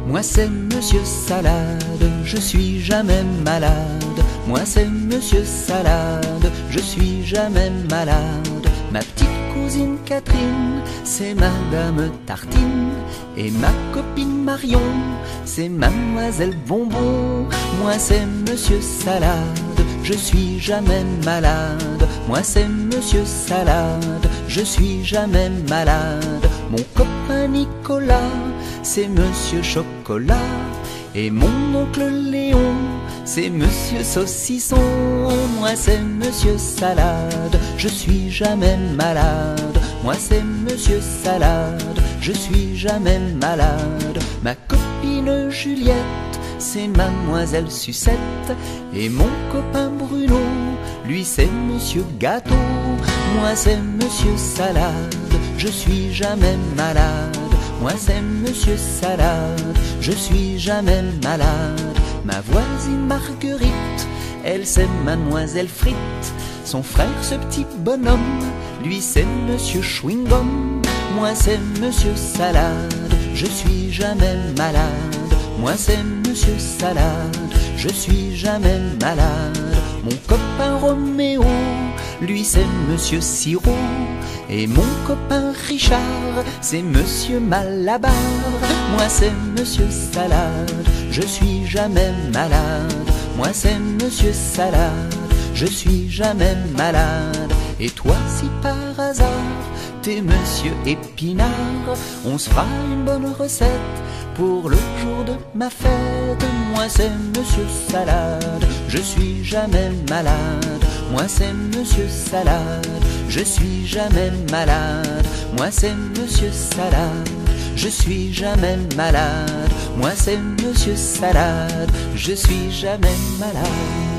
Moi c'est Monsieur Salade, je suis jamais malade. Moi c'est Monsieur Salade, je suis jamais malade. Ma petite cousine Catherine, c'est Madame Tartine. Et ma copine Marion, c'est Mademoiselle Bonbon. Moi c'est Monsieur Salade, je suis jamais malade. Moi c'est Monsieur Salade, je suis jamais malade. Mon copain Nicolas, c'est Monsieur Chocolat. Et mon oncle Léon, c'est Monsieur Saucisson. Moi c'est Monsieur Salade, je suis jamais malade. Moi c'est Monsieur Salade, je suis jamais malade. Ma copine Juliette, c'est Mademoiselle Sucette. Et mon copain Bruno, lui c'est Monsieur Gâteau. Moi c'est Monsieur Salade, je suis jamais malade. Moi c'est Monsieur Salade, je suis jamais malade. Ma voisine Marguerite, elle c'est Mademoiselle Frite. Son frère ce petit bonhomme, lui c'est Monsieur Chewing-Gum. Moi c'est Monsieur Salade, je suis jamais malade. Moi c'est Monsieur Salade, je suis jamais malade. Mon copain Roméo, lui c'est Monsieur Sirop. Et mon copain Richard, c'est Monsieur Malabar. Moi c'est Monsieur Salade, je suis jamais malade. Moi c'est Monsieur Salade, je suis jamais malade. Et toi si par hasard t'es Monsieur Épinard, on se fera une bonne recette pour le jour de ma fête. Moi c'est Monsieur Salade, je suis jamais malade. Moi c'est Monsieur Salade, je suis jamais malade. Moi c'est Monsieur Salade, je suis jamais malade. Moi c'est Monsieur Salade, je suis jamais malade.